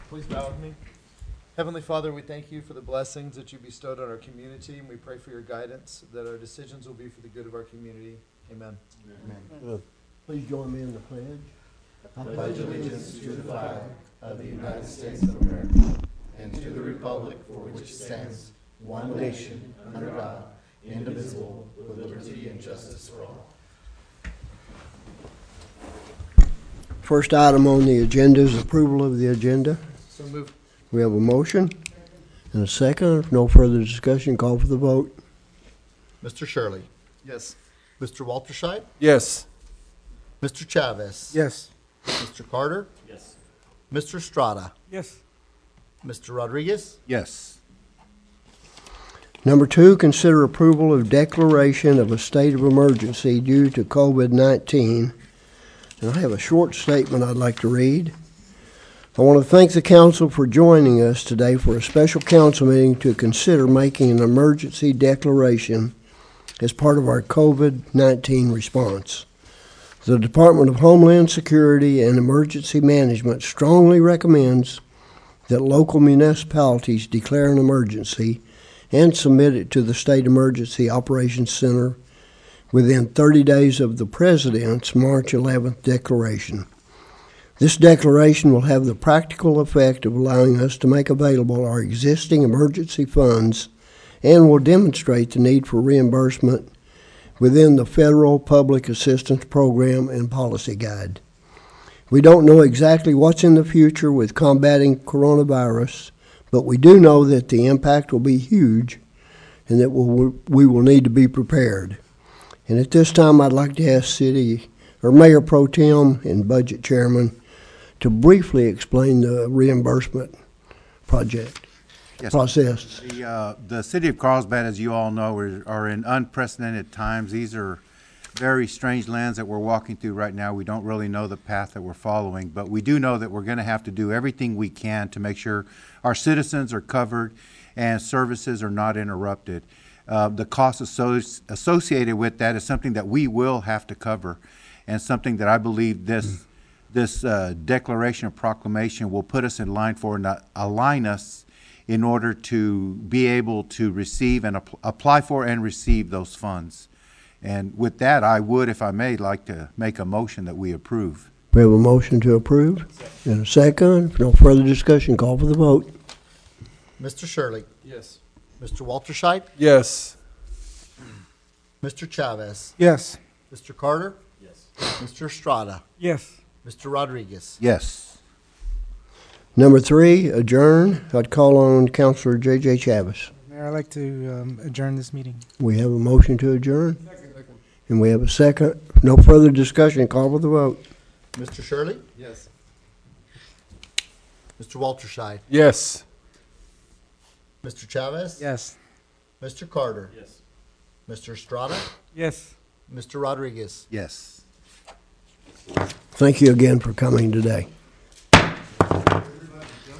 Please bow with me. Heavenly Father, we thank you for the blessings that you bestowed on our community, and we pray for your guidance, that our decisions will be for the good of our community. Amen. Amen. Please join me in the pledge. I pledge allegiance to the flag of the United States of America and to the republic for which it stands, one nation, under God, indivisible, with liberty and justice for all. First item on the agenda is approval of the agenda. So moved. We have a motion and a second. If no further discussion, call for the vote. Mr. Shirley. Yes. Mr. Walterscheid. Yes. Mr. Chavez. Yes. Mr. Carter. Yes. Mr. Estrada. Yes. Mr. Rodriguez. Yes. Number 2, consider approval of declaration of a state of emergency due to COVID-19. And I have a short statement I'd like to read. I want to thank the council for joining us today for a special council meeting to consider making an emergency declaration as part of our COVID-19 response. The Department of Homeland Security and Emergency Management strongly recommends that local municipalities declare an emergency and submit it to the State Emergency Operations Center within 30 days of the President's March 11th declaration. This declaration will have the practical effect of allowing us to make available our existing emergency funds and will demonstrate the need for reimbursement within the Federal Public Assistance Program and Policy Guide. We don't know exactly what's in the future with combating coronavirus, but we do know that the impact will be huge and that we will need to be prepared. And at this time, I'd like to ask Mayor Pro Tem and Budget Chairman to briefly explain the reimbursement process. The city of Carlsbad, as you all know, are in unprecedented times. These are very strange lands that we're walking through right now. We don't really know the path that we're following, but we do know that we're going to have to do everything we can to make sure our citizens are covered and services are not interrupted. The cost associated with that is something that we will have to cover, and something that I believe this declaration of proclamation will put us in line for and align us in order to be able to receive and apply for and receive those funds. And with that, I would, if I may, like to make a motion that we approve. We have a motion to approve and a second. If no further discussion, call for the vote. Mr. Shirley. Yes. Mr. Walterscheid. Yes. Mr. Chavez. Yes. Mr. Carter. Yes. Mr. Estrada. Yes. Mr. Rodriguez. Yes. Number 3, adjourn. I'd call on Councilor J.J. Chavez. Mayor, I'd like to adjourn this meeting. We have a motion to adjourn. And we have a second. No further discussion. Call for the vote. Mr. Shirley. Yes. Mr. Walterscheid. Yes. Mr. Chavez. Yes. Mr. Carter. Yes. Mr. Estrada. Yes. Mr. Rodriguez. Yes. Thank you again for coming today.